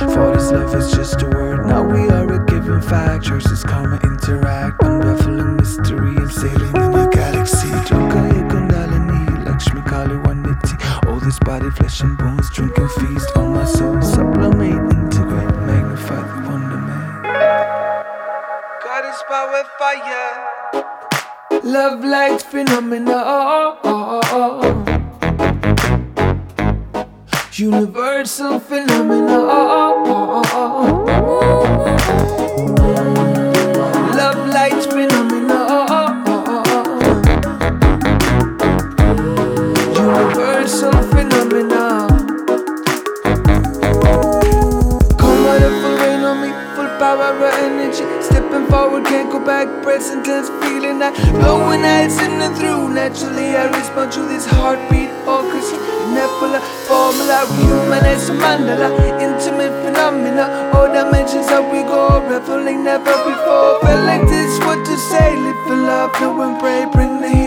For this love is just a word, now we are a given fact. Choices karma interact, unraveling mystery and sailing in your galaxy. Drakaya Kundalini, Lakshmi Kali Wanditi. All this body, flesh and bones, drink and feast on my soul. Sublimate, integrate, magnify the wonderment. God is power, fire. Love light phenomena, universal phenomena. Love light phenomena, universal phenomena. Come wonderful rain on me, full power of energy. Stepping forward, can't go back, present tense feeling that blowing eyes in and through. Naturally I respond to this heartbeat orchestra, nebula, formula, rehumanize mandala, intimate phenomena. All dimensions that we go, reveling never before. Felt like this, what to say, live for love, know and pray, bring the healing.